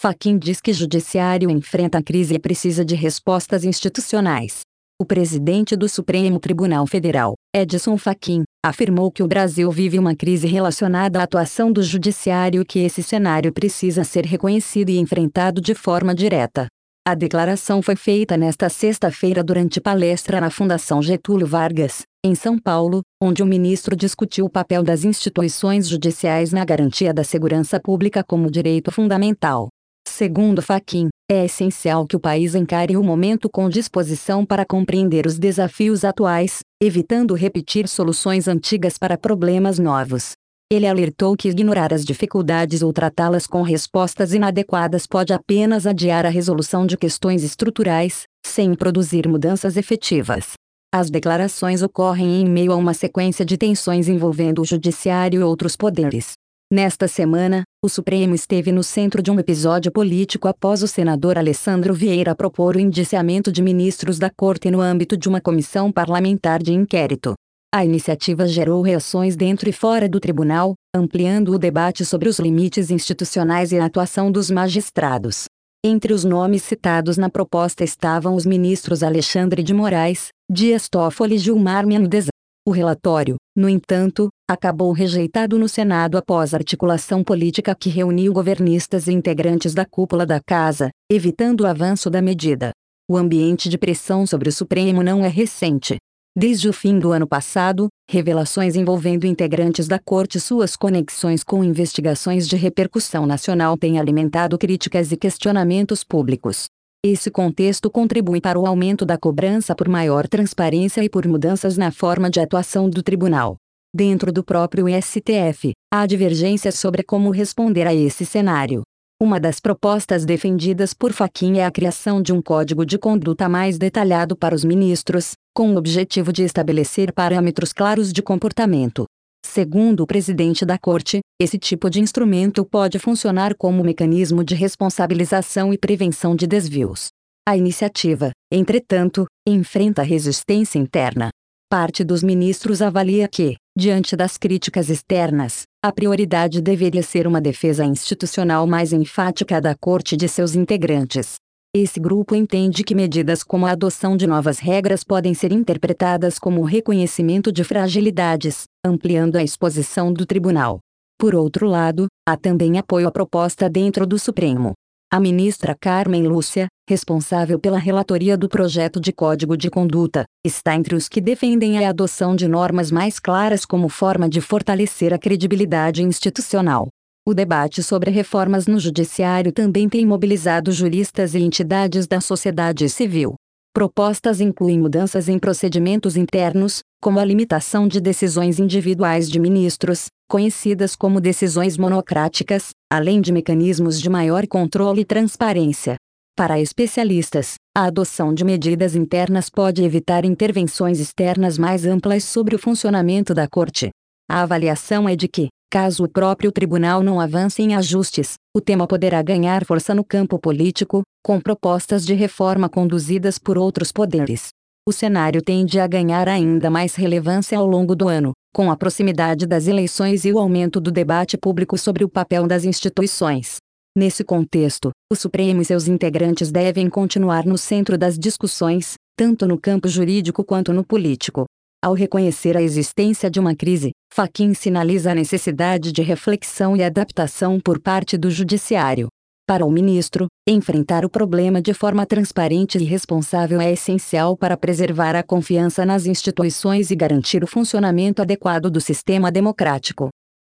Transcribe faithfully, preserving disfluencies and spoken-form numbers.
Fachin diz que o judiciário enfrenta a crise e precisa de respostas institucionais. O presidente do Supremo Tribunal Federal, Edson Fachin, afirmou que o Brasil vive uma crise relacionada à atuação do judiciário e que esse cenário precisa ser reconhecido e enfrentado de forma direta. A declaração foi feita nesta sexta-feira durante palestra na Fundação Getúlio Vargas, em São Paulo, onde o ministro discutiu o papel das instituições judiciais na garantia da segurança pública como direito fundamental. Segundo Fachin, é essencial que o país encare o momento com disposição para compreender os desafios atuais, evitando repetir soluções antigas para problemas novos. Ele alertou que ignorar as dificuldades ou tratá-las com respostas inadequadas pode apenas adiar a resolução de questões estruturais, sem produzir mudanças efetivas. As declarações ocorrem em meio a uma sequência de tensões envolvendo o judiciário e outros poderes. Nesta semana, o Supremo esteve no centro de um episódio político após o senador Alessandro Vieira propor o indiciamento de ministros da Corte no âmbito de uma comissão parlamentar de inquérito. A iniciativa gerou reações dentro e fora do tribunal, ampliando o debate sobre os limites institucionais e a atuação dos magistrados. Entre os nomes citados na proposta estavam os ministros Alexandre de Moraes, Dias Toffoli e Gilmar Mendes. O relatório, no entanto, acabou rejeitado no Senado após articulação política que reuniu governistas e integrantes da cúpula da casa, evitando o avanço da medida. O ambiente de pressão sobre o Supremo não é recente. Desde o fim do ano passado, revelações envolvendo integrantes da corte e suas conexões com investigações de repercussão nacional têm alimentado críticas e questionamentos públicos. Esse contexto contribui para o aumento da cobrança por maior transparência e por mudanças na forma de atuação do tribunal. Dentro do próprio S T F, há divergências sobre como responder a esse cenário. Uma das propostas defendidas por Fachin é a criação de um código de conduta mais detalhado para os ministros, com o objetivo de estabelecer parâmetros claros de comportamento. Segundo o presidente da Corte, esse tipo de instrumento pode funcionar como mecanismo de responsabilização e prevenção de desvios. A iniciativa, entretanto, enfrenta resistência interna. Parte dos ministros avalia que, diante das críticas externas, a prioridade deveria ser uma defesa institucional mais enfática da Corte e de seus integrantes. Esse grupo entende que medidas como a adoção de novas regras podem ser interpretadas como reconhecimento de fragilidades, ampliando a exposição do tribunal. Por outro lado, há também apoio à proposta dentro do Supremo. A ministra Carmen Lúcia, responsável pela relatoria do projeto de Código de Conduta, está entre os que defendem a adoção de normas mais claras como forma de fortalecer a credibilidade institucional. O debate sobre reformas no judiciário também tem mobilizado juristas e entidades da sociedade civil. Propostas incluem mudanças em procedimentos internos, como a limitação de decisões individuais de ministros, conhecidas como decisões monocráticas, além de mecanismos de maior controle e transparência. Para especialistas, a adoção de medidas internas pode evitar intervenções externas mais amplas sobre o funcionamento da Corte. A avaliação é de que, caso o próprio tribunal não avance em ajustes, o tema poderá ganhar força no campo político, com propostas de reforma conduzidas por outros poderes. O cenário tende a ganhar ainda mais relevância ao longo do ano, com a proximidade das eleições e o aumento do debate público sobre o papel das instituições. Nesse contexto, o Supremo e seus integrantes devem continuar no centro das discussões, tanto no campo jurídico quanto no político. Ao reconhecer a existência de uma crise, Fachin sinaliza a necessidade de reflexão e adaptação por parte do judiciário. Para o ministro, enfrentar o problema de forma transparente e responsável é essencial para preservar a confiança nas instituições e garantir o funcionamento adequado do sistema democrático.